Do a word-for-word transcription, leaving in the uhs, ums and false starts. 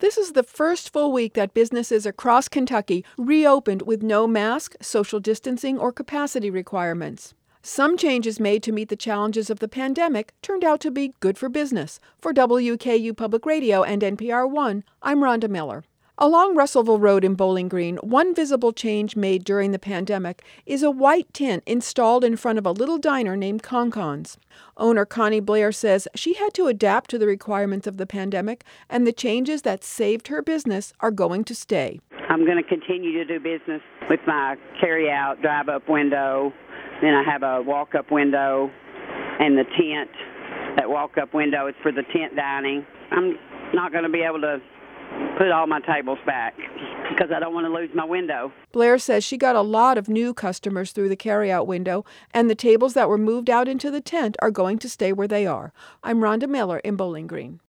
This is the first full week that businesses across Kentucky reopened with no mask, social distancing, or capacity requirements. Some changes made to meet the challenges of the pandemic turned out to be good for business. For W K U Public Radio and N P R One, I'm Rhonda Miller. Along Russellville Road in Bowling Green, one visible change made during the pandemic is a white tent installed in front of a little diner named Concon's. Owner Connie Blair says she had to adapt to the requirements of the pandemic, and the changes that saved her business are going to stay. I'm going to continue to do business with my carry-out, drive-up window. Then I have a walk-up window and the tent. That walk-up window is for the tent dining. I'm not going to be able to put all my tables back because I don't want to lose my window. Blair says she got a lot of new customers through the carry-out window, and the tables that were moved out into the tent are going to stay where they are. I'm Rhonda Miller in Bowling Green.